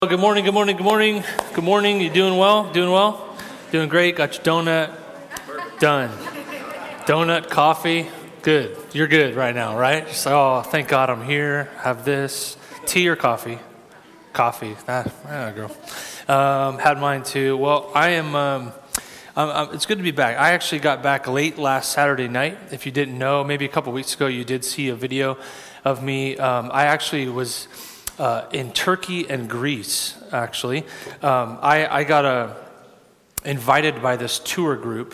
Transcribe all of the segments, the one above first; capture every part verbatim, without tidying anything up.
Good morning, good morning, good morning. Good morning. You doing well? Doing well? Doing great. Got your donut. Done. Donut, coffee. Good. You're good right now, right? Just like, oh, thank God I'm here. Have this. Tea or coffee? Coffee. Ah, ah girl. Um, had mine too. Well, I am, um, um, um, it's good to be back. I actually got back late last Saturday night. If you didn't know, maybe a couple weeks ago you did see a video of me. Um, I actually was... Uh, in Turkey and Greece, actually. Um, I, I got uh, invited by this tour group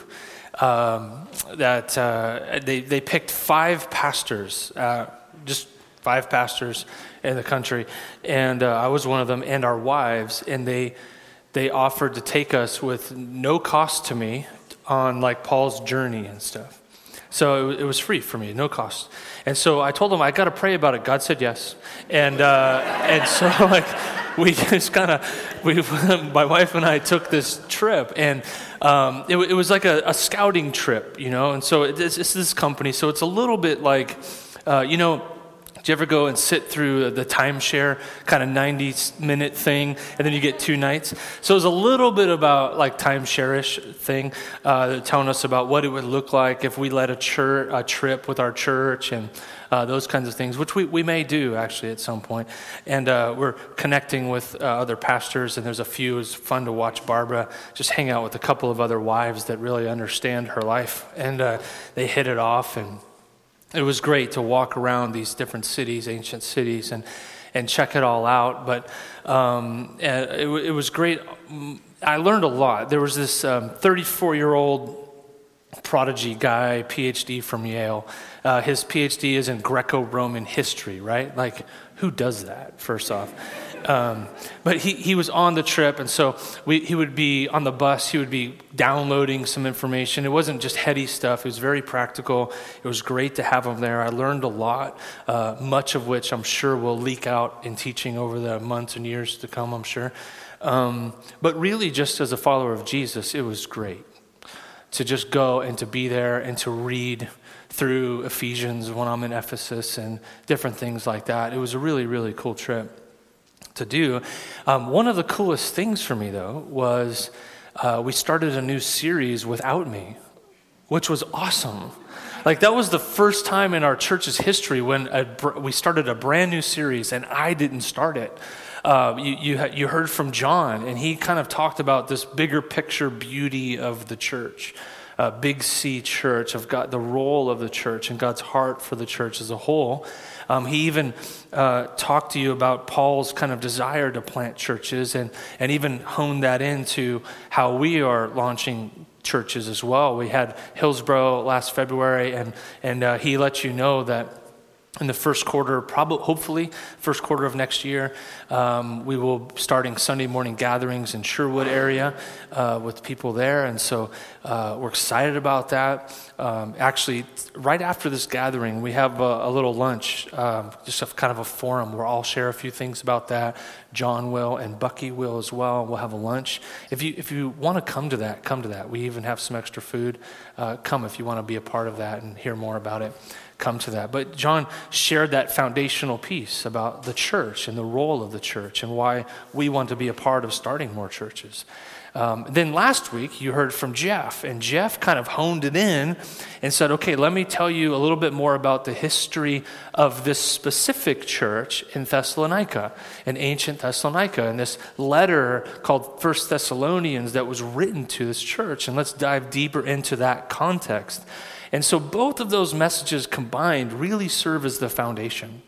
um, that uh, they, they picked five pastors, uh, just five pastors in the country, and uh, I was one of them, and our wives, and they they offered to take us with no cost to me on like Paul's journey and stuff. So it, it was free for me, no cost. And so I told them I got to pray about it. God said yes, and uh, and so like we just kind of we my wife and I took this trip, and um, it, it was like a, a scouting trip, you know. And so it's, it's this company, so it's a little bit like uh, you know. Do you ever go and sit through the timeshare kind of ninety minute thing, and then you get two nights? So it was a little bit about like timeshare-ish thing, uh, telling us about what it would look like if we led a, church, a trip with our church and uh, those kinds of things, which we, we may do actually at some point. And uh, we're connecting with uh, other pastors, and there's a few. It was fun to watch Barbara just hang out with a couple of other wives that really understand her life, and uh, they hit it off. And it was great to walk around these different cities, ancient cities, and, and check it all out. But um, it, it was great. I learned a lot. There was this um, thirty-four-year-old prodigy guy, P H D from Yale. Uh, his P H D is in Greco-Roman history, right? Like, who does that, first off? Um, but he, he was on the trip, and so we, he would be on the bus, he would be downloading some information. It wasn't just heady stuff, it was very practical. It was great to have him there. I learned a lot, uh, much of which I'm sure will leak out in teaching over the months and years to come, I'm sure. Um, but really, just as a follower of Jesus, it was great to just go and to be there and to read through Ephesians when I'm in Ephesus and different things like that. It was a really, really cool trip to do. Um, one of the coolest things for me, though, was uh, we started a new series without me, which was awesome. Like, that was the first time in our church's history when a, we started a brand new series and I didn't start it. Uh, you, you you heard from John, and he kind of talked about this bigger picture beauty of the church, uh, Big C church, of God, the role of the church and God's heart for the church as a whole. Um, he even uh, talked to you about Paul's kind of desire to plant churches, and, and even honed that into how we are launching churches as well. We had Hillsboro last February, and, and uh, he let you know that in the first quarter, probably, hopefully, first quarter of next year, um, we will be starting Sunday morning gatherings in Sherwood area uh, with people there, and so uh, we're excited about that. Um, actually, right after this gathering, we have a, a little lunch, um, just a, kind of a forum where I'll share a few things about that. John will, and Bucky will as well. We'll have a lunch. If you if you want to come to that, come to that. We even have some extra food. Uh, come if you want to be a part of that and hear more about it. Come to that. But John shared that foundational piece about the church and the role of the church and why we want to be a part of starting more churches. Um, then last week you heard from Jeff, and Jeff kind of honed it in and said, okay, let me tell you a little bit more about the history of this specific church in Thessalonica, in ancient Thessalonica, and this letter called First Thessalonians that was written to this church. And let's dive deeper into that context. And so both of those messages combined really serve as the foundation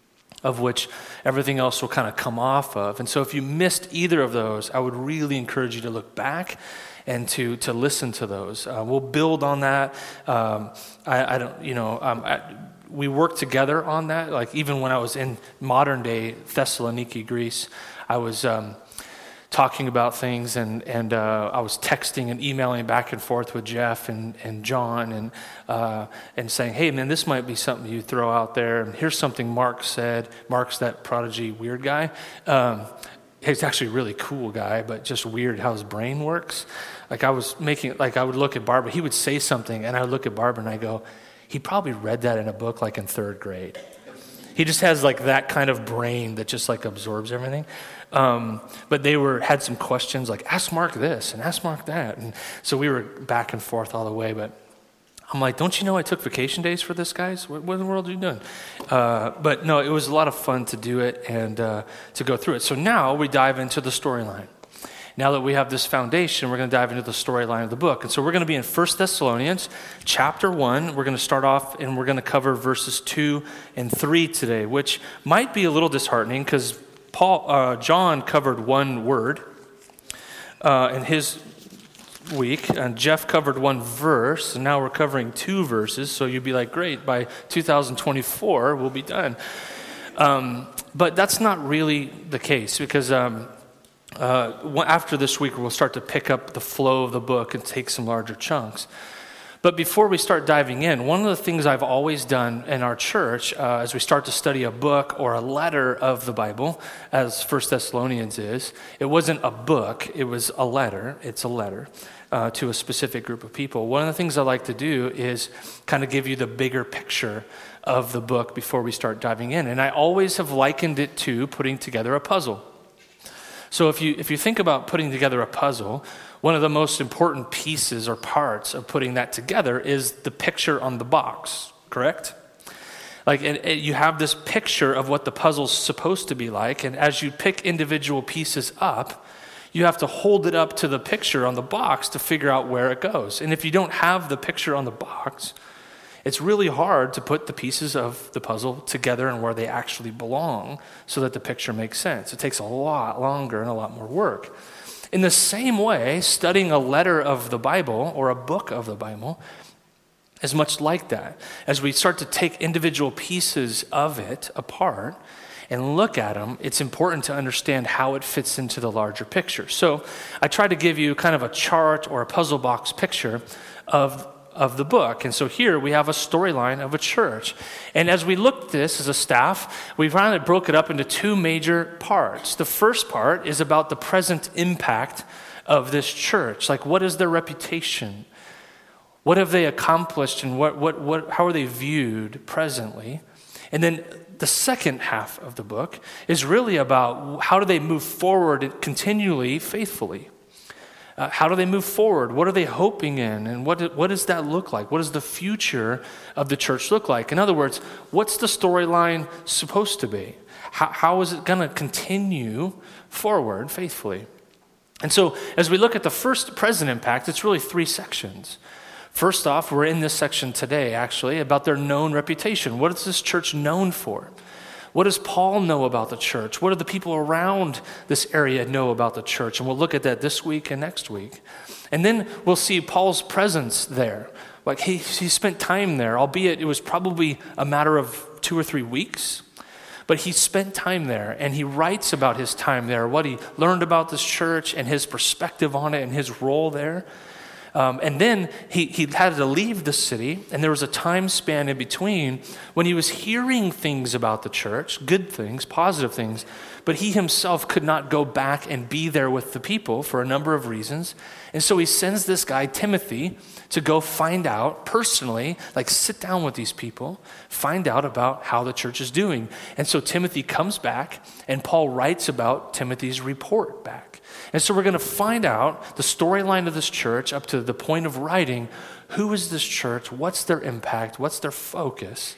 of which everything else will kind of come off of. And so if you missed either of those, I would really encourage you to look back and to to listen to those. Uh, we'll build on that. Um, I, I don't, you know, um, I, we work together on that. Like even when I was in modern day Thessaloniki, Greece, I was um, talking about things, and and uh, I was texting and emailing back and forth with Jeff and, and John, and uh, and saying, hey man, this might be something you throw out there. And here's something Mark said. Mark's that prodigy weird guy. Um, he's actually a really cool guy, but just weird how his brain works. Like I was making, like I would look at Barbara, he would say something, and I would look at Barbara and I go, he probably read that in a book like in third grade. He just has like that kind of brain that just like absorbs everything. Um, but they were had some questions like, ask Mark this and ask Mark that. And so we were back and forth all the way. But I'm like, don't you know I took vacation days for this, guys? What, what in the world are you doing? Uh, but no, it was a lot of fun to do it and uh, to go through it. So now we dive into the storyline. Now that we have this foundation, we're going to dive into the storyline of the book. And so we're going to be in First Thessalonians chapter one. We're going to start off and we're going to cover verses two and three today, which might be a little disheartening because Paul, uh, John covered one word uh, in his week, and Jeff covered one verse, and now we're covering two verses. So you'd be like, great, by two thousand twenty-four, we'll be done. Um, but that's not really the case because um, uh, after this week, we'll start to pick up the flow of the book and take some larger chunks. But before we start diving in, one of the things I've always done in our church uh, as we start to study a book or a letter of the Bible, as First Thessalonians is, it wasn't a book, it was a letter. It's a letter uh, to a specific group of people. One of the things I like to do is kind of give you the bigger picture of the book before we start diving in. And I always have likened it to putting together a puzzle. So if you if you think about putting together a puzzle, one of the most important pieces or parts of putting that together is the picture on the box, correct? Like it, it, you have this picture of what the puzzle's supposed to be like, and as you pick individual pieces up, you have to hold it up to the picture on the box to figure out where it goes. And if you don't have the picture on the box, it's really hard to put the pieces of the puzzle together and where they actually belong so that the picture makes sense. It takes a lot longer and a lot more work. In the same way, studying a letter of the Bible or a book of the Bible is much like that. As we start to take individual pieces of it apart and look at them, it's important to understand how it fits into the larger picture. So I try to give you kind of a chart or a puzzle box picture of of the book. And so here we have a storyline of a church. And as we looked at this as a staff, we finally broke it up into two major parts. The first part is about the present impact of this church. Like, what is their reputation? What have they accomplished and what, what, what, how are they viewed presently? And then the second half of the book is really about how do they move forward continually, faithfully. Uh, how do they move forward? What are they hoping in? And what, what does that look like? What does the future of the church look like? In other words, what's the storyline supposed to be? How, how is it going to continue forward faithfully? And so as we look at the first present impact, it's really three sections. First off, we're in this section today, actually, about their known reputation. What is this church known for? What does Paul know about the church? What do the people around this area know about the church? And we'll look at that this week and next week. And then we'll see Paul's presence there. Like he, he spent time there, albeit it was probably a matter of two or three weeks. But he spent time there, and he writes about his time there, what he learned about this church and his perspective on it and his role there. Um, and then he, he had to leave the city, and there was a time span in between when he was hearing things about the church, good things, positive things, but he himself could not go back and be there with the people for a number of reasons. And so he sends this guy, Timothy, to go find out personally, like sit down with these people, find out about how the church is doing. And so Timothy comes back, and Paul writes about Timothy's report back. And so we're going to find out the storyline of this church up to the point of writing. Who is this church? What's their impact? What's their focus?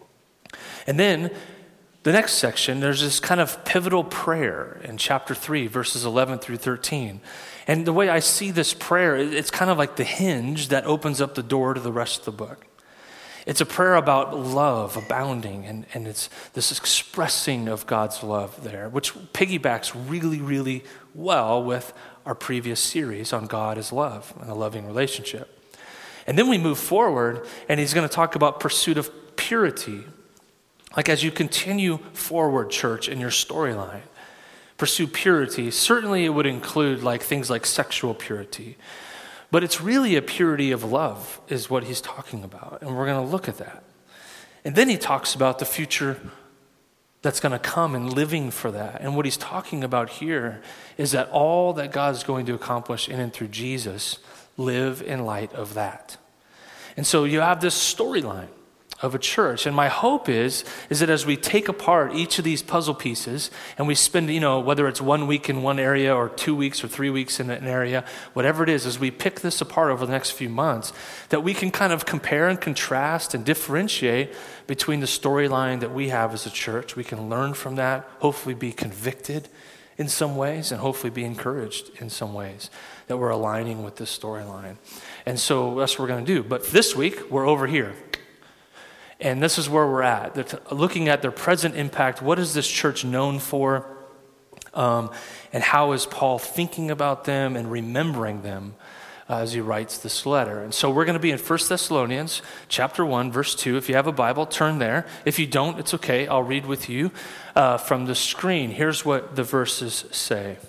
And then the next section, there's this kind of pivotal prayer in chapter three, verses eleven through thirteen. And the way I see this prayer, it's kind of like the hinge that opens up the door to the rest of the book. It's a prayer about love abounding, and, and it's this expressing of God's love there, which piggybacks really, really well with our previous series on God as love and a loving relationship. And then we move forward, and he's going to talk about pursuit of purity. Like as you continue forward, church, in your storyline, pursue purity. Certainly it would include like things like sexual purity. But it's really a purity of love is what he's talking about. And we're going to look at that. And then he talks about the future that's going to come and living for that. And what he's talking about here is that all that God's going to accomplish in and through Jesus live in light of that. And so you have this storyline. of a church. And my hope is, is that as we take apart each of these puzzle pieces and we spend, you know, whether it's one week in one area or two weeks or three weeks in an area, whatever it is, as we pick this apart over the next few months, that we can kind of compare and contrast and differentiate between the storyline that we have as a church. We can learn from that, hopefully be convicted in some ways, and hopefully be encouraged in some ways that we're aligning with this storyline. And so that's what we're going to do. But this week, we're over here. And this is where we're at. They're t- looking at their present impact. What is this church known for? Um, and how is Paul thinking about them and remembering them uh, as he writes this letter? And so we're going to be in First Thessalonians chapter one, verse two. If you have a Bible, turn there. If you don't, it's okay. I'll read with you uh, from the screen. Here's what the verses say.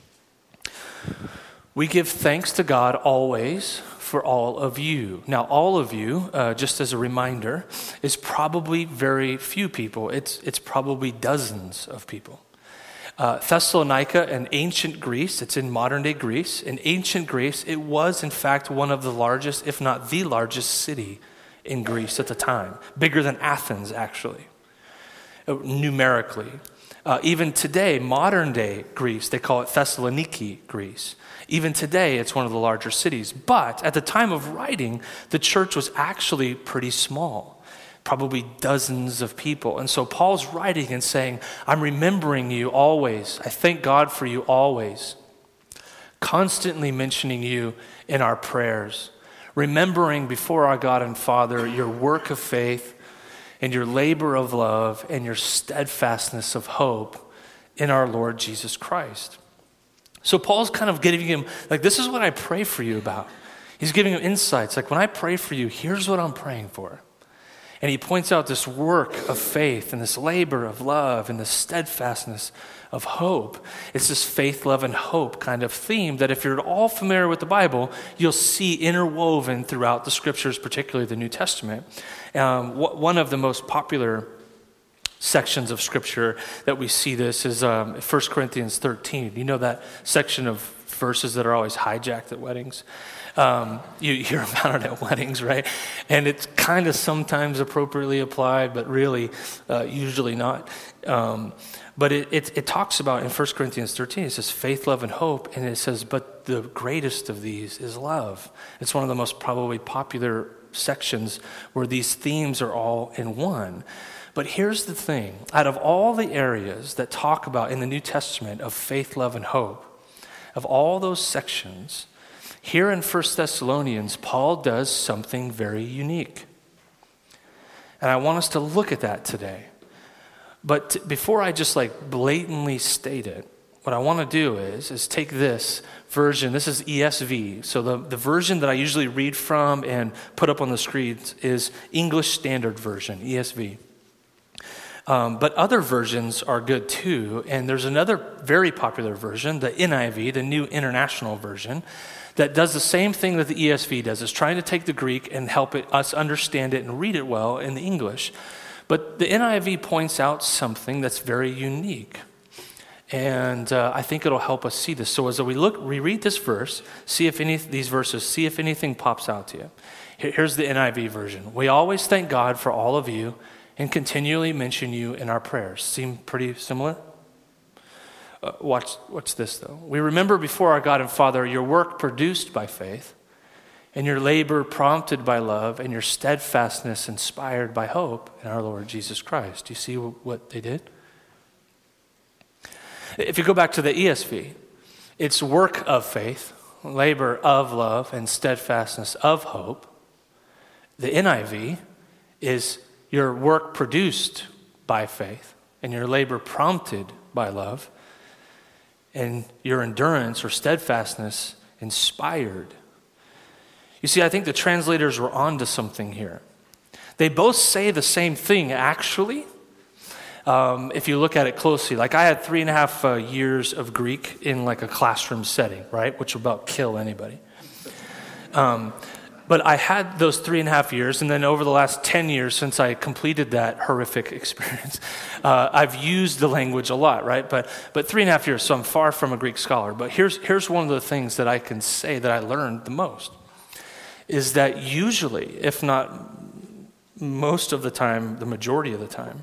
We give thanks to God always for all of you. Now, all of you, uh, just as a reminder, is probably very few people. It's it's probably dozens of people. Uh, Thessalonica in ancient Greece, it's in modern-day Greece. In ancient Greece, it was, in fact, one of the largest, if not the largest city in Greece at the time. Bigger than Athens, actually, uh, numerically. Uh, even today, modern-day Greece, they call it Thessaloniki, Greece. Even today, it's one of the larger cities. But at the time of writing, the church was actually pretty small, probably dozens of people. And so Paul's writing and saying, I'm remembering you always. I thank God for you always. Constantly mentioning you in our prayers. Remembering before our God and Father your work of faith and your labor of love and your steadfastness of hope in our Lord Jesus Christ. So Paul's kind of giving him, like, this is what I pray for you about. He's giving him insights. Like, when I pray for you, here's what I'm praying for. And he points out this work of faith and this labor of love and this steadfastness of hope. It's this faith, love, and hope kind of theme that if you're at all familiar with the Bible, you'll see interwoven throughout the scriptures, particularly the New Testament. Um, wh- one of the most popular sections of scripture that we see this is um, First Corinthians thirteen. You know that section of verses that are always hijacked at weddings? Um, you hear about it at weddings, right? And it's kind of sometimes appropriately applied, but really uh, usually not. Um, but it, it, it talks about in First Corinthians thirteen, it says faith, love, and hope. And it says, but the greatest of these is love. It's one of the most probably popular sections where these themes are all in one. But here's the thing. Out of all the areas that talk about in the New Testament of faith, love, and hope, of all those sections, here in First Thessalonians, Paul does something very unique. And I want us to look at that today. But t- before I just like blatantly state it, what I want to do is, is take this version. This is E S V. So the, the version that I usually read from and put up on the screens is English Standard Version, E S V. Um, but other versions are good too. And there's another very popular version, the N I V, the New International Version, that does the same thing that the E S V does. It's trying to take the Greek and help it, us understand it and read it well in the English. But the N I V points out something that's very unique. And uh, I think it'll help us see this. So as we look, we read this verse, see if any these verses, see if anything pops out to you. Here, here's the N I V version. We always thank God for all of you and continually mention you in our prayers. Seem pretty similar? Uh, watch, watch this, though. We remember before our God and Father your work produced by faith, and your labor prompted by love, and your steadfastness inspired by hope in our Lord Jesus Christ. Do you see what they did? If you go back to the E S V, it's work of faith, labor of love, and steadfastness of hope. The N I V is your work produced by faith, and your labor prompted by love, and your endurance or steadfastness inspired. You see, I think the translators were onto something here. They both say the same thing, actually, um, if you look at it closely. Like, I had three and a half uh, years of Greek in like a classroom setting, right, which will about kill anybody. Um, But I had those three and a half years, and then over the last ten years since I completed that horrific experience, uh, I've used the language a lot, right? But but three and a half years, so I'm far from a Greek scholar. But here's here's one of the things that I can say that I learned the most, is that usually, if not most of the time, the majority of the time,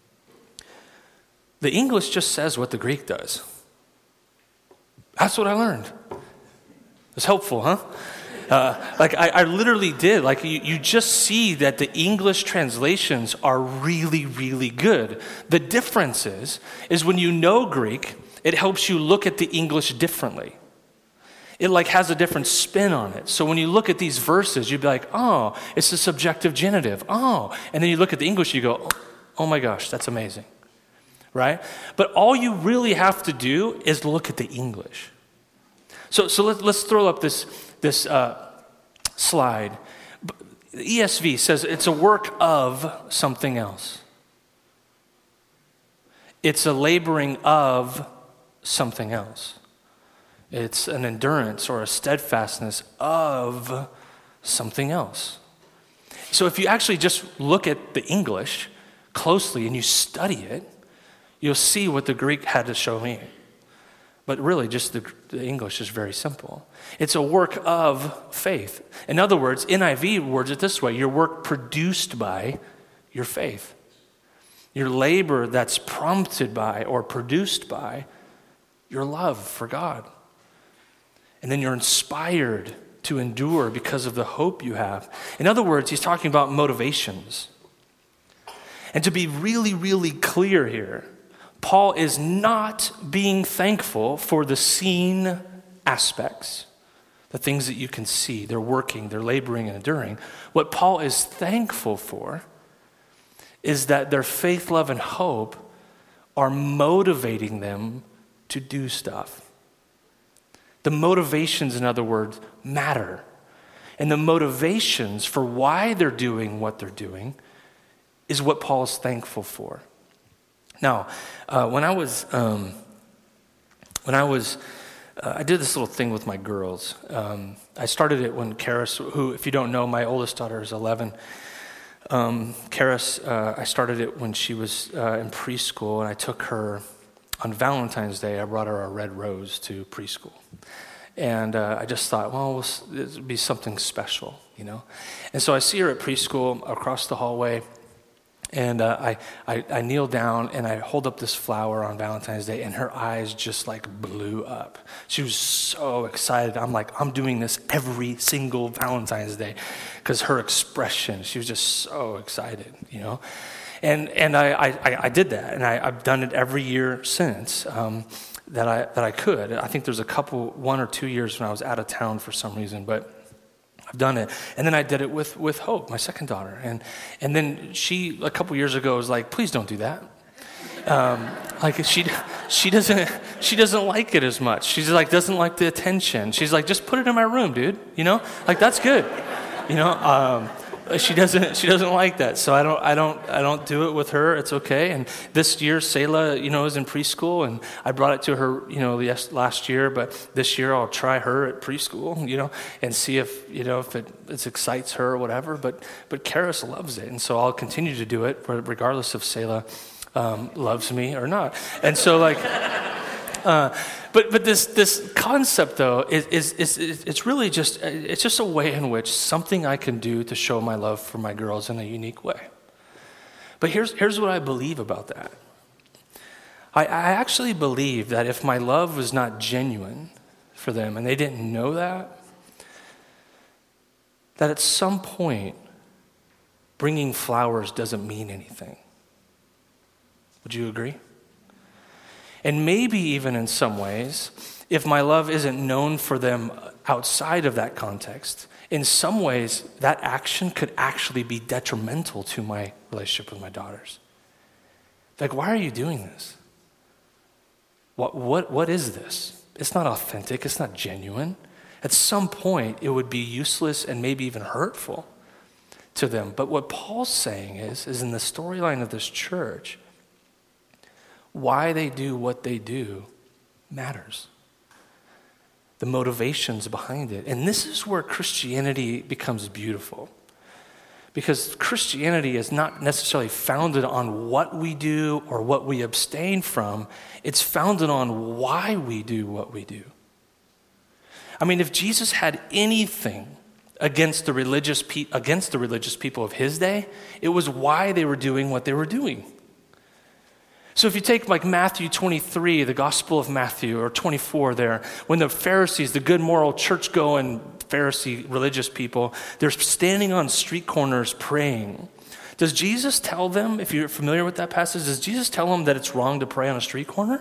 the English just says what the Greek does. That's what I learned. It's helpful, huh? Uh, like I, I literally did. Like you, you just see that the English translations are really, really good. The difference is, is when you know Greek, it helps you look at the English differently. It like has a different spin on it. So when you look at these verses, you'd be like, oh, it's a subjective genitive. Oh, and then you look at the English, you go, oh my gosh, that's amazing, right? But all you really have to do is look at the English. So, so let, let's throw up this this uh, slide. The E S V says it's a work of something else. It's a laboring of something else. It's an endurance or a steadfastness of something else. So if you actually just look at the English closely and you study it, you'll see what the Greek had to show me. But really, just the, the English is very simple. It's a work of faith. In other words, N I V words it this way: your work produced by your faith. Your labor that's prompted by or produced by your love for God. And then you're inspired to endure because of the hope you have. In other words, he's talking about motivations. And to be really, really clear here, Paul is not being thankful for the seen aspects, the things that you can see. They're working, they're laboring and enduring. What Paul is thankful for is that their faith, love, and hope are motivating them to do stuff. The motivations, in other words, matter. And the motivations for why they're doing what they're doing is what Paul is thankful for. Now, uh, when I was, um, when I was, uh, I did this little thing with my girls. Um, I started it when Karis, who, if you don't know, my oldest daughter is eleven. Um, Karis, uh, I started it when she was uh, in preschool, and I took her on Valentine's Day. I brought her a red rose to preschool. And uh, I just thought, well, it would be something special, you know. And so I see her at preschool across the hallway. And uh, I, I I kneel down and I hold up this flower on Valentine's Day, and her eyes just like blew up. She was so excited. I'm like, I'm doing this every single Valentine's Day, because her expression, she was just so excited, you know. And and I I, I did that, and I, I've done it every year since um, that I that I could. I think there's a couple, one or two years when I was out of town for some reason, but I've done it. And then I did it with, with Hope, my second daughter. And and then she, a couple years ago, was like, please don't do that. Um, like she she doesn't she doesn't like it as much. She's like, doesn't like the attention. She's like, just put it in my room, dude. You know, like that's good. You know, um, she doesn't she doesn't like that. So I don't I don't I don't do it with her. It's okay. And this year, Selah, you know, is in preschool, and I brought it to her, you know, yes, last year. But this year, I'll try her at preschool, you know, and see if you know if it, it excites her or whatever. But but Karis loves it, and so I'll continue to do it, regardless if Selah um, loves me or not. And so like. Uh, but but this this concept though is, is is it's really just it's just a way in which something I can do to show my love for my girls in a unique way. But here's here's what I believe about that. I, I actually believe that if my love was not genuine for them and they didn't know that, that at some point bringing flowers doesn't mean anything. Would you agree? And maybe even in some ways, if my love isn't known for them outside of that context, in some ways, that action could actually be detrimental to my relationship with my daughters. Like, why are you doing this? What, what, what is this? It's not authentic. It's not genuine. At some point, it would be useless and maybe even hurtful to them. But what Paul's saying is, is in the storyline of this church, why they do what they do matters. The motivations behind it. And this is where Christianity becomes beautiful. Because Christianity is not necessarily founded on what we do or what we abstain from. It's founded on why we do what we do. I mean, if Jesus had anything against the religious pe- against the religious people of his day. It was why they were doing what they were doing. So if you take like Matthew twenty-three, the Gospel of Matthew, or twenty-four there, when the Pharisees, the good moral church-going Pharisee religious people, they're standing on street corners praying. Does Jesus tell them, if you're familiar with that passage, does Jesus tell them that it's wrong to pray on a street corner?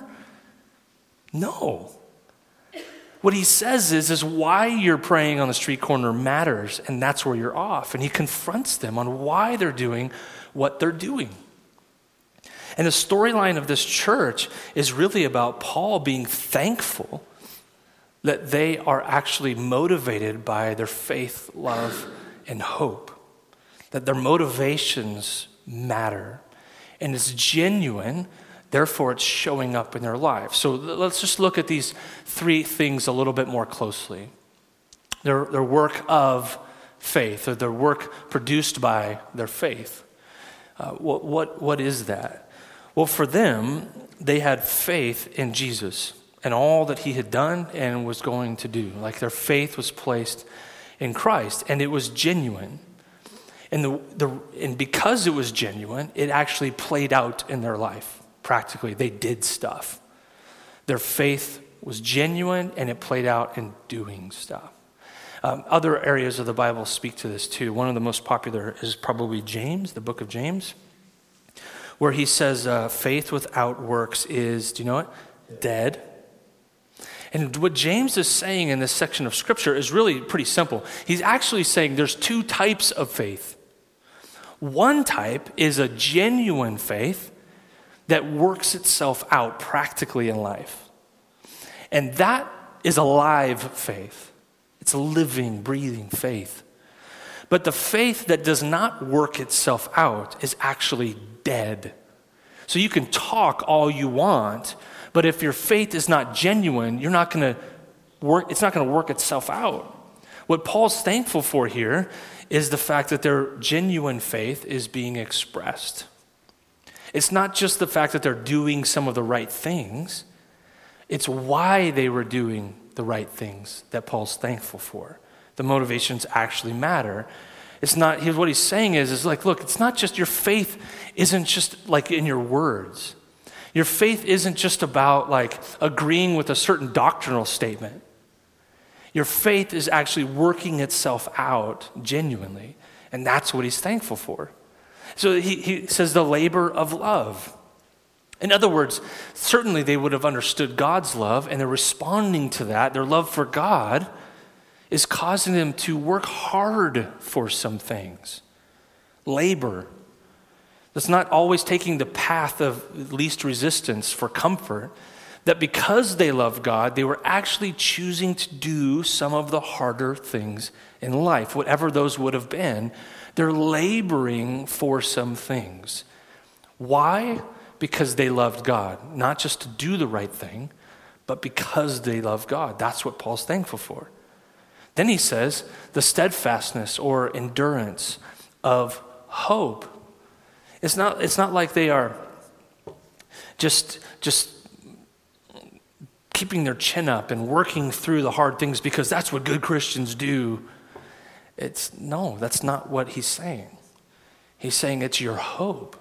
No. What he says is, is why you're praying on the street corner matters, and that's where you're off. And he confronts them on why they're doing what they're doing. And the storyline of this church is really about Paul being thankful that they are actually motivated by their faith, love, and hope. That their motivations matter. And it's genuine, therefore it's showing up in their lives. So let's just look at these three things a little bit more closely. Their, their work of faith, or their work produced by their faith. Uh, what, what, what is that? Well, for them, they had faith in Jesus and all that he had done and was going to do. Like their faith was placed in Christ, and it was genuine. And, the, the, and because it was genuine, it actually played out in their life. Practically, they did stuff. Their faith was genuine, and it played out in doing stuff. Um, other areas of the Bible speak to this too. One of the most popular is probably James, the book of James, where he says uh, faith without works is, do you know it? Dead. And what James is saying in this section of Scripture is really pretty simple. He's actually saying there's two types of faith. One type is a genuine faith that works itself out practically in life. And that is a live faith. It's a living, breathing faith. But the faith that does not work itself out is actually dead. So you can talk all you want, but if your faith is not genuine, you're not going to work, it's not going to work itself out. What Paul's thankful for here is the fact that their genuine faith is being expressed. It's not just the fact that they're doing some of the right things, it's why they were doing the right things that Paul's thankful for. The motivations actually matter. It's not, here's what he's saying is, is like, look, it's not just your faith isn't just like in your words. Your faith isn't just about like agreeing with a certain doctrinal statement. Your faith is actually working itself out genuinely. And that's what he's thankful for. So he, he says the labor of love. In other words, certainly they would have understood God's love, and they're responding to that. Their love for God is causing them to work hard for some things. Labor. That's not always taking the path of least resistance for comfort. That because they love God, they were actually choosing to do some of the harder things in life, whatever those would have been. They're laboring for some things. Why? Because they loved God. Not just to do the right thing, but because they love God. That's what Paul's thankful for. Then he says the steadfastness or endurance of hope. It's not, it's not like they are just, just keeping their chin up and working through the hard things because that's what good Christians do. It's no, that's not what he's saying. He's saying it's your hope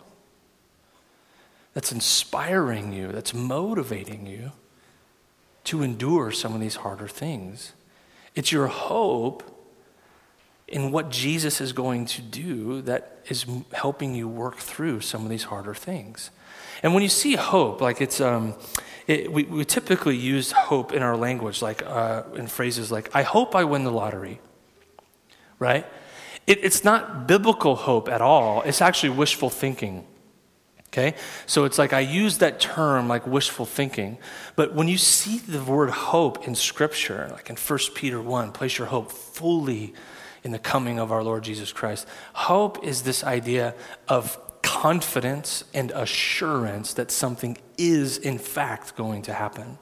that's inspiring you, that's motivating you to endure some of these harder things. It's your hope in what Jesus is going to do that is helping you work through some of these harder things. And when you see hope, like it's, um, it, we, we typically use hope in our language, like uh, in phrases like, I hope I win the lottery, right? It, it's not biblical hope at all. It's actually wishful thinking. Okay, so it's like I use that term like wishful thinking, but when you see the word hope in Scripture, like in First Peter one, place your hope fully in the coming of our Lord Jesus Christ. Hope is this idea of confidence and assurance that something is in fact going to happen.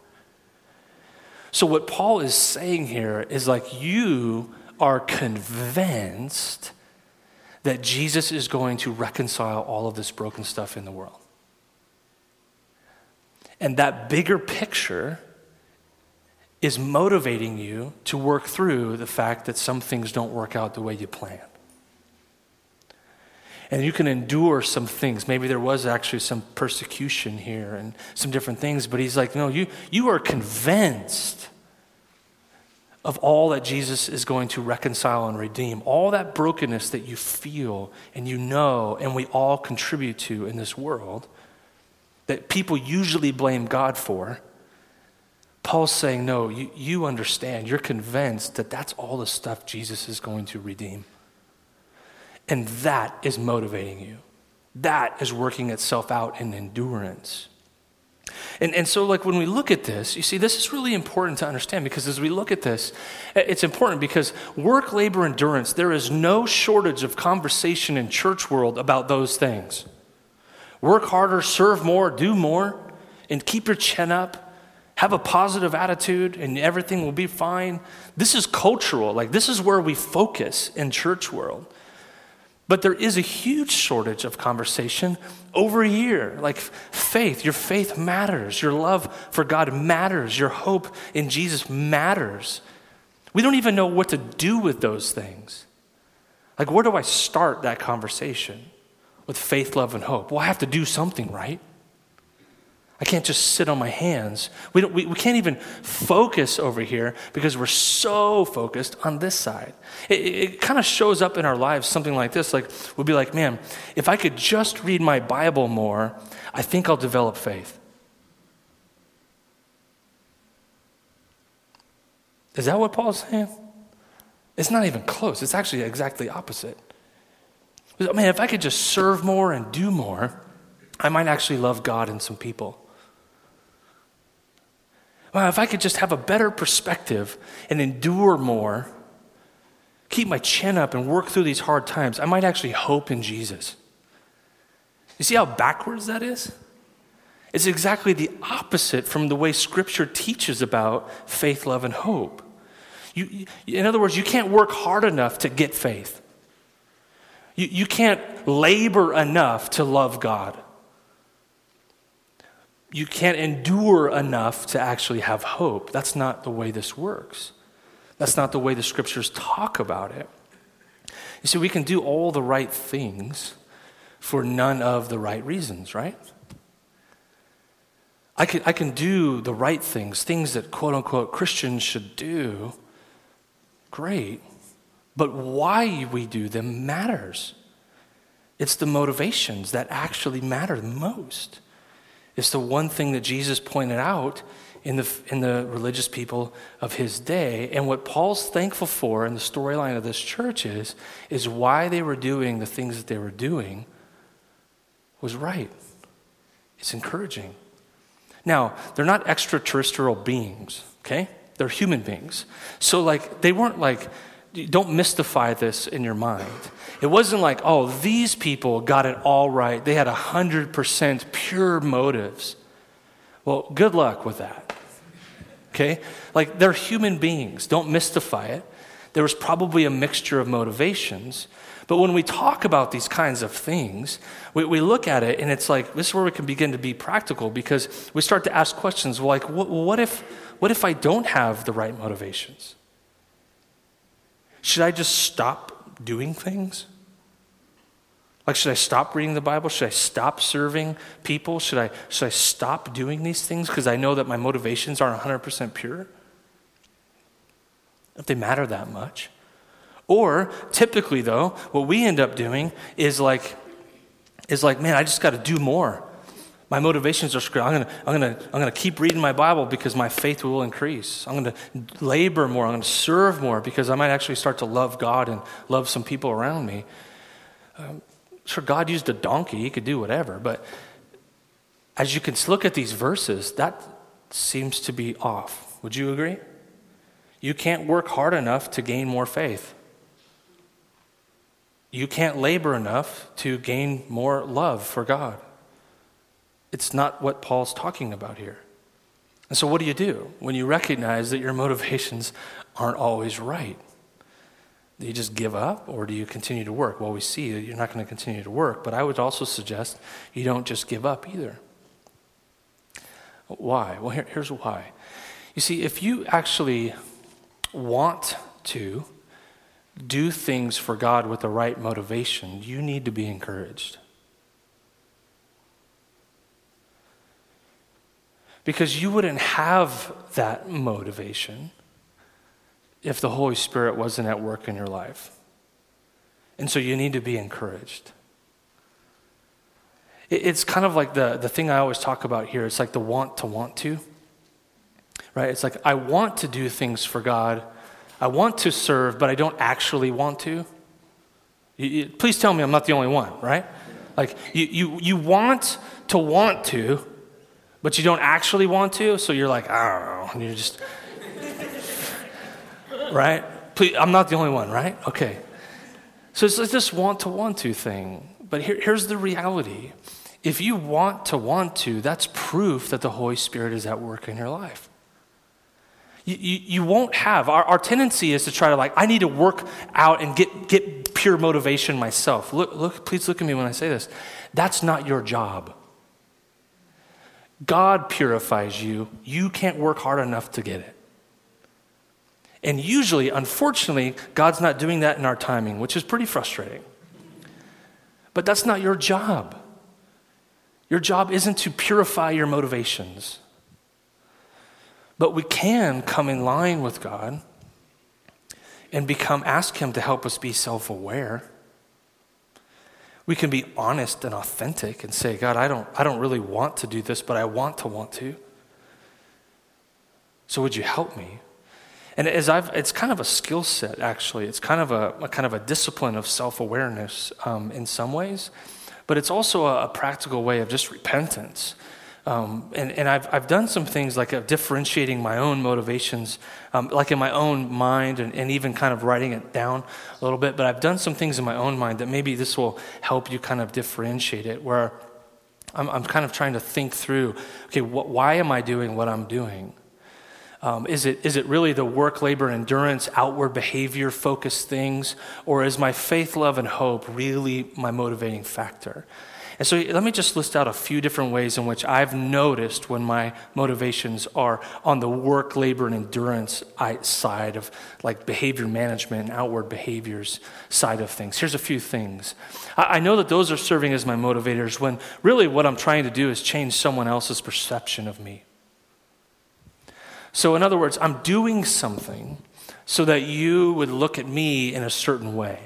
So what Paul is saying here is like you are convinced that Jesus is going to reconcile all of this broken stuff in the world. And that bigger picture is motivating you to work through the fact that some things don't work out the way you plan. And you can endure some things. Maybe there was actually some persecution here and some different things, but he's like, no, you, you are convinced of all that Jesus is going to reconcile and redeem, all that brokenness that you feel and you know and we all contribute to in this world that people usually blame God for. Paul's saying, no, you, you understand, you're convinced that that's all the stuff Jesus is going to redeem. And that is motivating you. That is working itself out in endurance. And, and so like when we look at this, you see, this is really important to understand because as we look at this, it's important because work, labor, endurance, there is no shortage of conversation in church world about those things. Work harder, serve more, do more, and keep your chin up. Have a positive attitude and everything will be fine. This is cultural. Like this is where we focus in church world. But there is a huge shortage of conversation over here. Like faith, your faith matters. Your love for God matters. Your hope in Jesus matters. We don't even know what to do with those things. Like where do I start that conversation with faith, love, and hope? Well, I have to do something, right? I can't just sit on my hands. We, don't, we, we can't even focus over here because we're so focused on this side. It, it, it kind of shows up in our lives something like this. Like we'll be like, man, if I could just read my Bible more, I think I'll develop faith. Is that what Paul's saying? It's not even close. It's actually exactly opposite. Man, if I could just serve more and do more, I might actually love God and some people. Well, if I could just have a better perspective and endure more, keep my chin up and work through these hard times, I might actually hope in Jesus. You see how backwards that is? It's exactly the opposite from the way Scripture teaches about faith, love, and hope. You, you, in other words, you can't work hard enough to get faith. You, you can't labor enough to love God. You can't endure enough to actually have hope. That's not the way this works. That's not the way the Scriptures talk about it. You see, we can do all the right things for none of the right reasons, right? I can, I can do the right things, things that quote-unquote Christians should do. Great. But why we do them matters. It's the motivations that actually matter the most. It's the one thing that Jesus pointed out in the in the religious people of his day. And what Paul's thankful for in the storyline of this church is, is why they were doing the things that they were doing was right. It's encouraging. Now, they're not extraterrestrial beings, okay? They're human beings. So like they weren't like, don't mystify this in your mind. It wasn't like, oh, these people got it all right. They had one hundred percent pure motives. Well, good luck with that, okay? Like, they're human beings. Don't mystify it. There was probably a mixture of motivations. But when we talk about these kinds of things, we, we look at it, and it's like, this is where we can begin to be practical because we start to ask questions like, what, what if, what if I don't have the right motivations? Should I just stop doing things? Like, should I stop reading the Bible? Should I stop serving people? Should I, should I stop doing these things because I know that my motivations aren't one hundred percent pure? If they matter that much. Or, typically though, what we end up doing is like, is like, man, I just got to do more. My motivations are screwed. I'm gonna, I'm gonna, I'm gonna keep reading my Bible because my faith will increase. I'm gonna labor more. I'm gonna serve more because I might actually start to love God and love some people around me. Um, sure, God used a donkey. He could do whatever. But as you can look at these verses, that seems to be off. Would you agree? You can't work hard enough to gain more faith. You can't labor enough to gain more love for God. It's not what Paul's talking about here. And so what do you do when you recognize that your motivations aren't always right? Do you just give up or do you continue to work? Well, we see that you're not going to continue to work, but I would also suggest you don't just give up either. Why? Well, here, here's why. You see, if you actually want to do things for God with the right motivation, you need to be encouraged. Because you wouldn't have that motivation if the Holy Spirit wasn't at work in your life. And so you need to be encouraged. It's kind of like the, the thing I always talk about here. It's like the want to want to, right? It's like I want to do things for God. I want to serve, but I don't actually want to. You, you, please tell me I'm not the only one, right? Like you, you, you want to want to, but you don't actually want to, so you're like, I don't know, and you're just, right? Please, I'm not the only one, right? Okay. So it's like this want to want to thing. But here, here's the reality. If you want to want to, that's proof that the Holy Spirit is at work in your life. You, you, you won't have, our, our tendency is to try to like, I need to work out and get, get pure motivation myself. Look, look, please look at me when I say this. That's not your job. God purifies you. You can't work hard enough to get it. And usually, unfortunately, God's not doing that in our timing, which is pretty frustrating. But that's not your job. Your job isn't to purify your motivations. But we can come in line with God and become, ask Him to help us be self-aware. We can be honest and authentic and say, God, I don't, I don't really want to do this, but I want to want to. So would you help me? And as I've, it's kind of a skill set, actually. It's kind of a, a kind of a discipline of self-awareness um, in some ways, but it's also a, a practical way of just repentance. Um, and and I've I've done some things like of differentiating my own motivations, um, like in my own mind, and, and even kind of writing it down a little bit. But I've done some things in my own mind that maybe this will help you kind of differentiate it. Where I'm I'm kind of trying to think through, okay, what, why am I doing what I'm doing? Um, is it is it really the work, labor, endurance, outward behavior focused things, or is my faith, love, and hope really my motivating factor? And so let me just list out a few different ways in which I've noticed when my motivations are on the work, labor, and endurance side of like behavior management and outward behaviors side of things. Here's a few things. I know that those are serving as my motivators when really what I'm trying to do is change someone else's perception of me. So in other words, I'm doing something so that you would look at me in a certain way.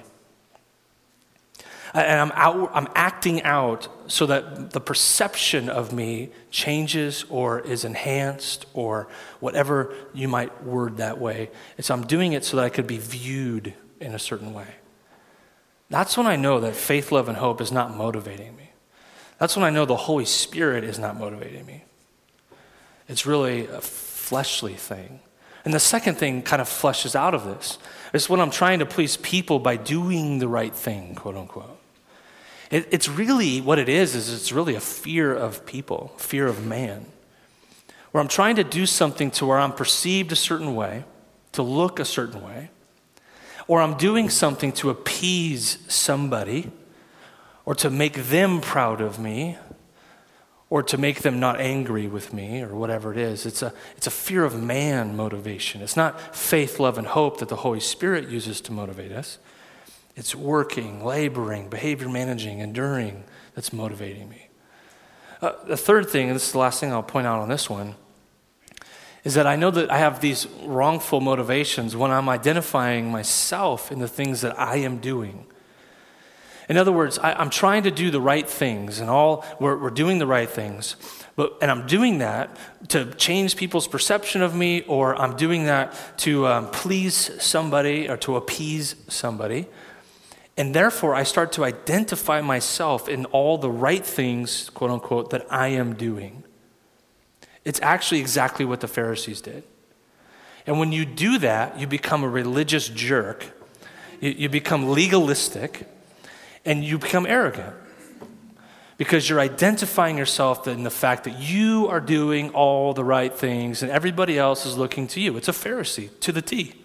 And I'm out, I'm acting out so that the perception of me changes or is enhanced or whatever you might word that way. It's I'm doing it so that I could be viewed in a certain way. That's when I know that faith, love, and hope is not motivating me. That's when I know the Holy Spirit is not motivating me. It's really a fleshly thing. And the second thing kind of fleshes out of this. It's when I'm trying to please people by doing the right thing, quote unquote. It, it's really, what it is, is it's really a fear of people, fear of man. Where I'm trying to do something to where I'm perceived a certain way, to look a certain way, or I'm doing something to appease somebody, or to make them proud of me, or to make them not angry with me, or whatever it is. It's a, it's a fear of man motivation. It's not faith, love, and hope that the Holy Spirit uses to motivate us. It's working, laboring, behavior managing, enduring that's motivating me. Uh, the third thing, and this is the last thing I'll point out on this one, is that I know that I have these wrongful motivations when I'm identifying myself in the things that I am doing. In other words, I, I'm trying to do the right things, and all we're, we're doing the right things, but and I'm doing that to change people's perception of me, or I'm doing that to um, please somebody or to appease somebody. And therefore, I start to identify myself in all the right things, quote unquote, that I am doing. It's actually exactly what the Pharisees did. And when you do that, you become a religious jerk. You, you become legalistic, and you become arrogant. Because you're identifying yourself in the fact that you are doing all the right things, and everybody else is looking to you. It's a Pharisee to the T.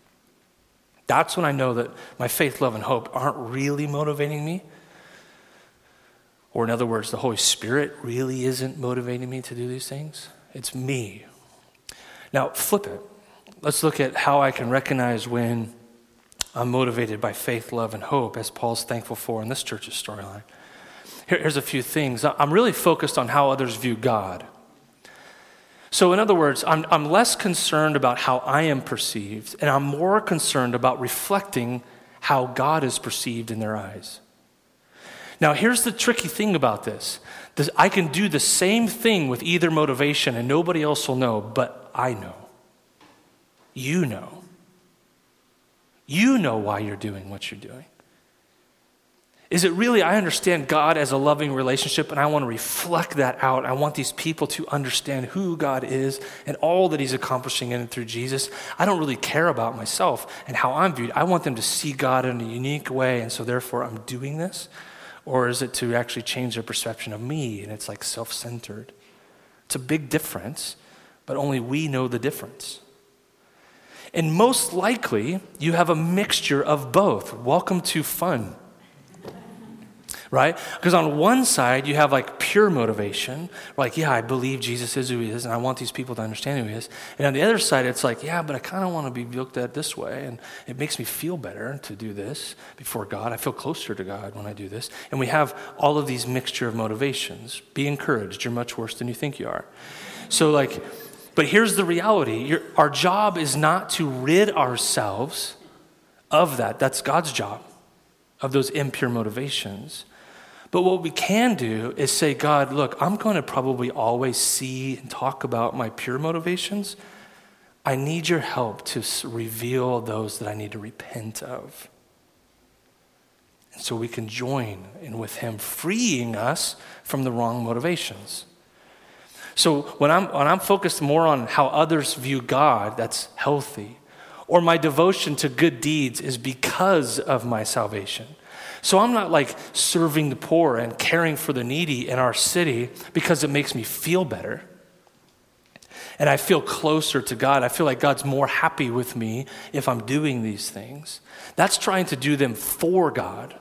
That's when I know that my faith, love, and hope aren't really motivating me. Or in other words, the Holy Spirit really isn't motivating me to do these things. It's me. Now, flip it. Let's look at how I can recognize when I'm motivated by faith, love, and hope, as Paul's thankful for in this church's storyline. Here, here's a few things. I'm really focused on how others view God. So in other words, I'm, I'm less concerned about how I am perceived, and I'm more concerned about reflecting how God is perceived in their eyes. Now, here's the tricky thing about this. this. I can do the same thing with either motivation, and nobody else will know, but I know. You know. You know why you're doing what you're doing. Is it really, I understand God as a loving relationship, and I want to reflect that out. I want these people to understand who God is and all that he's accomplishing in and through Jesus. I don't really care about myself and how I'm viewed. I want them to see God in a unique way, and so therefore I'm doing this. Or is it to actually change their perception of me, and it's like self-centered? It's a big difference, but only we know the difference. And most likely, you have a mixture of both. Welcome to fun. Right? Because on one side, you have like pure motivation. Like, yeah, I believe Jesus is who he is, and I want these people to understand who he is. And on the other side, it's like, yeah, but I kind of want to be looked at this way, and it makes me feel better to do this before God. I feel closer to God when I do this. And we have all of these mixture of motivations. Be encouraged. You're much worse than you think you are. So like, but here's the reality. You're, our job is not to rid ourselves of that. That's God's job, of those impure motivations. But what we can do is say, God, look, I'm going to probably always see and talk about my pure motivations. I need your help to reveal those that I need to repent of. And so we can join in with him, freeing us from the wrong motivations. So when I'm, when I'm focused more on how others view God, that's healthy. Or my devotion to good deeds is because of my salvation. So I'm not like serving the poor and caring for the needy in our city because it makes me feel better. And I feel closer to God. I feel like God's more happy with me if I'm doing these things. That's trying to do them for God.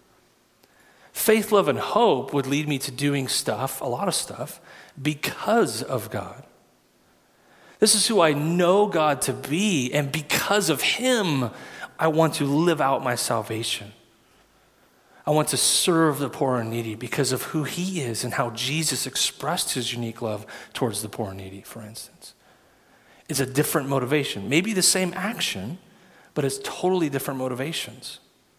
Faith, love, and hope would lead me to doing stuff, a lot of stuff, because of God. This is who I know God to be, and because of him, I want to live out my salvation. I want to serve the poor and needy because of who he is and how Jesus expressed his unique love towards the poor and needy, for instance. It's a different motivation. Maybe the same action, but it's totally different motivations.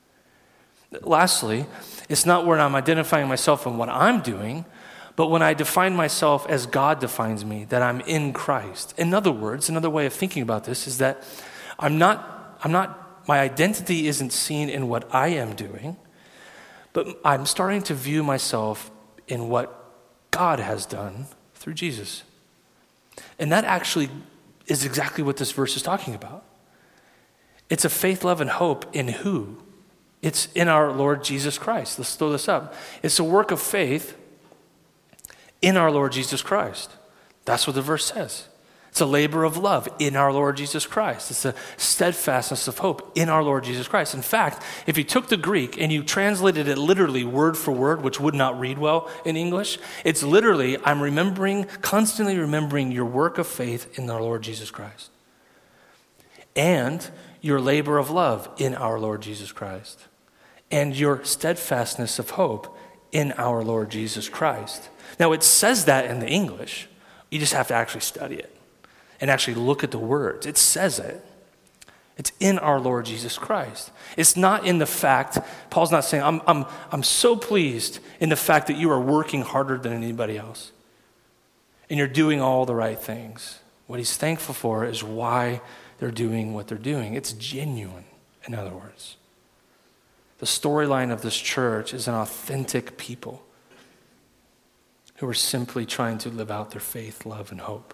Lastly, it's not when I'm identifying myself in what I'm doing, but when I define myself as God defines me, that I'm in Christ. In other words, another way of thinking about this is that I'm not, I'm not, my identity isn't seen in what I am doing, but I'm starting to view myself in what God has done through Jesus. And that actually is exactly what this verse is talking about. It's a faith, love, and hope in who? It's in our Lord Jesus Christ. Let's throw this up. It's a work of faith in our Lord Jesus Christ. That's what the verse says. It's a labor of love in our Lord Jesus Christ. It's a steadfastness of hope in our Lord Jesus Christ. In fact, if you took the Greek and you translated it literally word for word, which would not read well in English, it's literally, I'm remembering, constantly remembering your work of faith in our Lord Jesus Christ. And your labor of love in our Lord Jesus Christ. And your steadfastness of hope in our Lord Jesus Christ. Now, it says that in the English. You just have to actually study it and actually look at the words. It says it. It's in our Lord Jesus Christ. It's not in the fact, Paul's not saying, I'm, I'm, I'm so pleased in the fact that you are working harder than anybody else and you're doing all the right things. What he's thankful for is why they're doing what they're doing. It's genuine, in other words. The storyline of this church is an authentic people who are simply trying to live out their faith, love, and hope.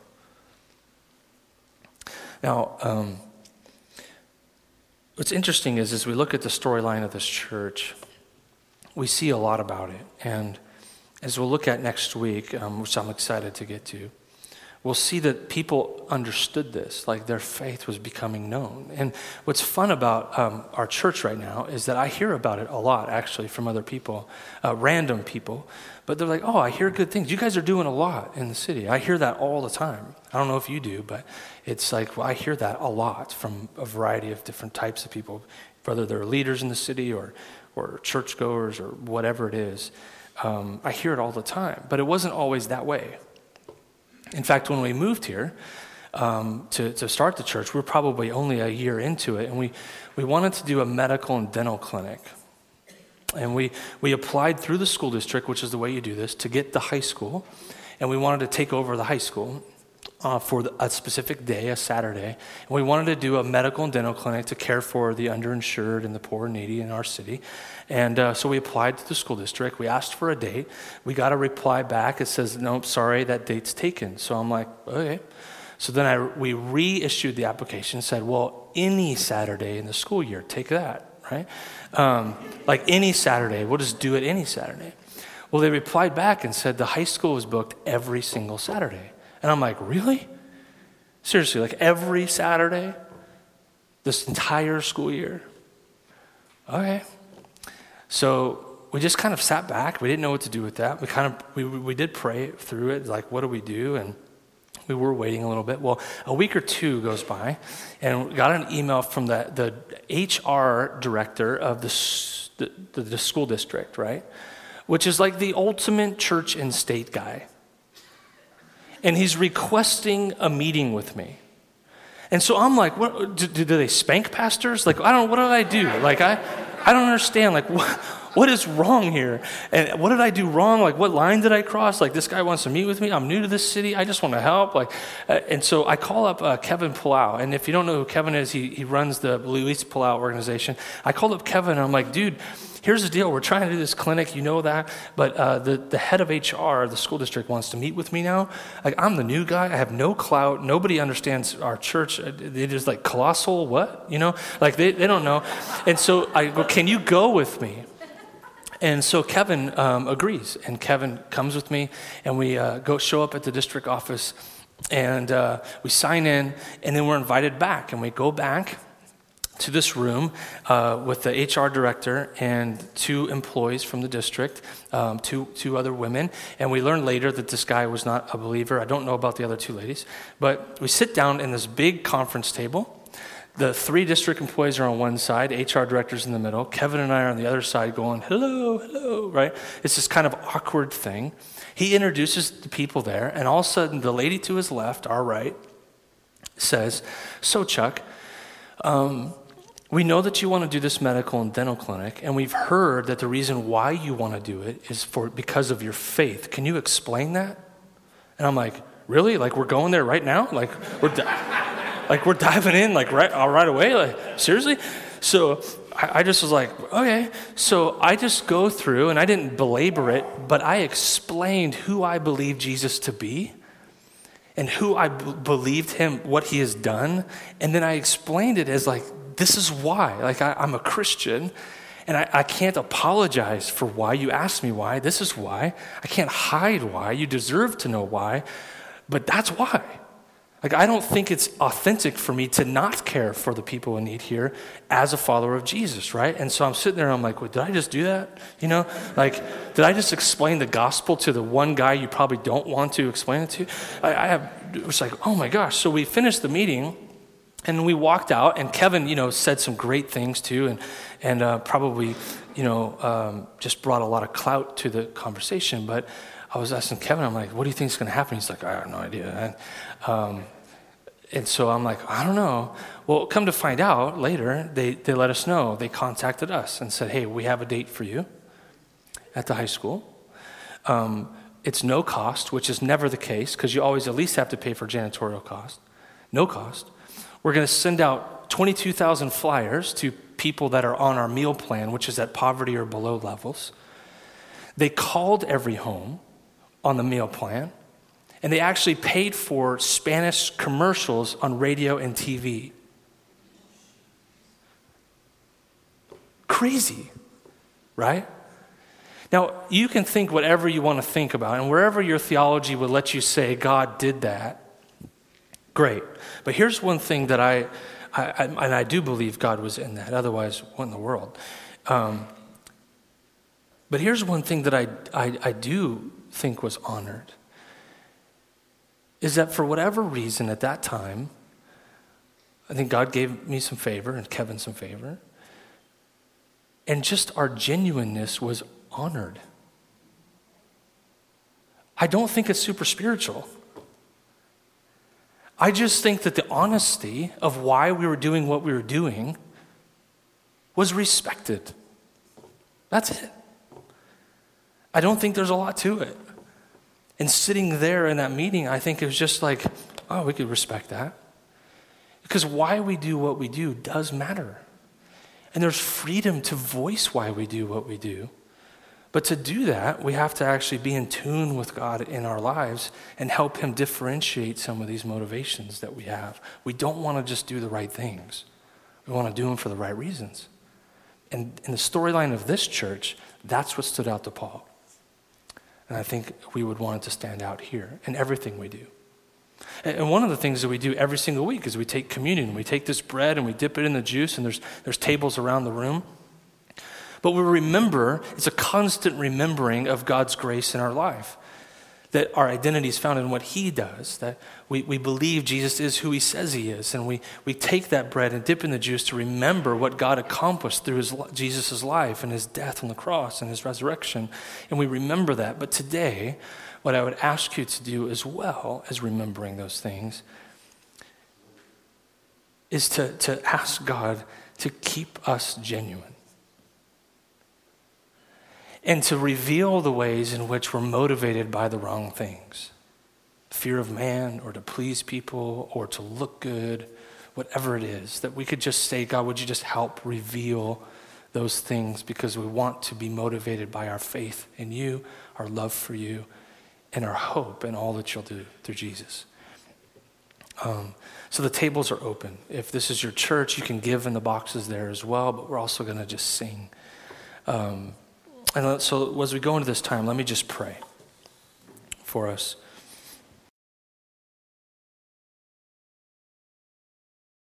Now, um, what's interesting is as we look at the storyline of this church, we see a lot about it. And as we'll look at next week, um, which I'm excited to get to, we'll see that people understood this, like their faith was becoming known. And what's fun about um, our church right now is that I hear about it a lot, actually, from other people, uh, random people. But they're like, oh, I hear good things. You guys are doing a lot in the city. I hear that all the time. I don't know if you do, but it's like, well, I hear that a lot from a variety of different types of people, whether they're leaders in the city or, or churchgoers or whatever it is. Um, I hear it all the time, but it wasn't always that way. In fact, when we moved here um, to, to start the church, we were probably only a year into it, and we, we wanted to do a medical and dental clinic. And we, we applied through the school district, which is the way you do this, to get the high school, and we wanted to take over the high school uh, for the, a specific day, a Saturday. And we wanted to do a medical and dental clinic to care for the underinsured and the poor and needy in our city. And uh, so we applied to the school district. We asked for a date. We got a reply back. It says, nope, sorry, that date's taken. So I'm like, okay. So then I, we reissued the application and said, well, any Saturday in the school year, take that, right? Um, like any Saturday, we'll just do it any Saturday. Well, they replied back and said the high school was booked every single Saturday. And I'm like, really? Seriously, like every Saturday? This entire school year? Okay. So we just kind of sat back. We didn't know what to do with that. We kind of, we, we did pray through it, like, what do we do? And we were waiting a little bit. Well, a week or two goes by, and we got an email from the, the H R director of the, the, the school district, right? Which is like the ultimate church and state guy. And he's requesting a meeting with me. And so I'm like, what, do, do they spank pastors? Like, I don't, what did I do? Like, I, I don't understand. Like, what, what is wrong here? And what did I do wrong? Like, what line did I cross? Like, this guy wants to meet with me. I'm new to this city. I just want to help. Like, uh, and so I call up uh, Kevin Palau. And if you don't know who Kevin is, he, he runs the Luis Palau organization. I called up Kevin, and I'm like, dude, here's the deal. We're trying to do this clinic. You know that. But uh, the, the head of H R, the school district, wants to meet with me now. Like, I'm the new guy. I have no clout. Nobody understands our church. They just like, colossal what? You know? Like, they, they don't know. And so I go, can you go with me? And so Kevin um, agrees. And Kevin comes with me. And we uh, go show up at the district office. And uh, we sign in. And then we're invited back. And we go back to this room uh, with the H R director and two employees from the district, um, two two other women. And we learned later that this guy was not a believer. I don't know about the other two ladies. But we sit down in this big conference table. The three district employees are on one side, H R director's in the middle. Kevin and I are on the other side going, hello, hello, right? It's this kind of awkward thing. He introduces the people there, and all of a sudden the lady to his left, our right, says, so Chuck, um, we know that you want to do this medical and dental clinic, and we've heard that the reason why you want to do it is for because of your faith. Can you explain that? And I'm like, really? Like, we're going there right now? Like, we're di- like we're diving in like right uh, right away? Like, seriously? So I, I just was like, okay. So I just go through, and I didn't belabor it, but I explained who I believe Jesus to be and who I b- believed him, what he has done. And then I explained it as like, this is why. Like, I, I'm a Christian, and I, I can't apologize for why. You asked me why. This is why. I can't hide why. You deserve to know why, but that's why. Like, I don't think it's authentic for me to not care for the people in need here as a follower of Jesus, right? And so I'm sitting there, and I'm like, well, did I just do that? You know, like, did I just explain the gospel to the one guy you probably don't want to explain it to? I, I have, it was like, oh my gosh. So we finished the meeting, and we walked out, and Kevin, you know, said some great things too, and and uh, probably, you know, um, just brought a lot of clout to the conversation. But I was asking Kevin, I'm like, what do you think is going to happen? He's like, I have no idea. And, um, and so I'm like, I don't know. Well, come to find out later, they, they let us know. They contacted us and said, hey, we have a date for you at the high school. Um, it's no cost, which is never the case, because you always at least have to pay for janitorial cost. No cost. We're going to send out twenty-two thousand flyers to people that are on our meal plan, which is at poverty or below levels. They called every home on the meal plan, and they actually paid for Spanish commercials on radio and T V. Crazy, right? Now, you can think whatever you want to think about, and wherever your theology would let you say God did that, Great. But here's one thing that I, I, I and I do believe God was in that. Otherwise, what in the world? Um, but here's one thing that I, I, I do think was honored, is that for whatever reason at that time, I think God gave me some favor and Kevin some favor, and just our genuineness was honored. I don't think it's super spiritual. I just think that the honesty of why we were doing what we were doing was respected. That's it. I don't think there's a lot to it. And sitting there in that meeting, I think it was just like, oh, we could respect that. Because why we do what we do does matter. And there's freedom to voice why we do what we do. But to do that, we have to actually be in tune with God in our lives and help him differentiate some of these motivations that we have. We don't want to just do the right things. We want to do them for the right reasons. And in the storyline of this church, that's what stood out to Paul. And I think we would want it to stand out here in everything we do. And one of the things that we do every single week is we take communion. We take this bread and we dip it in the juice, and there's there's tables around the room. But we remember, it's a constant remembering of God's grace in our life. That our identity is found in what he does. That we, we believe Jesus is who he says he is. And we, we take that bread and dip in the juice to remember what God accomplished through his Jesus' life and his death on the cross and his resurrection. And we remember that. But today, what I would ask you to do as well as remembering those things is to, to ask God to keep us genuine. And to reveal the ways in which we're motivated by the wrong things. Fear of man, or to please people, or to look good, whatever it is. That we could just say, God, would you just help reveal those things, because we want to be motivated by our faith in you, our love for you, and our hope in all that you'll do through Jesus. Um, so the tables are open. If this is your church, you can give in the boxes there as well, but we're also going to just sing. Um, And so as we go into this time, let me just pray for us.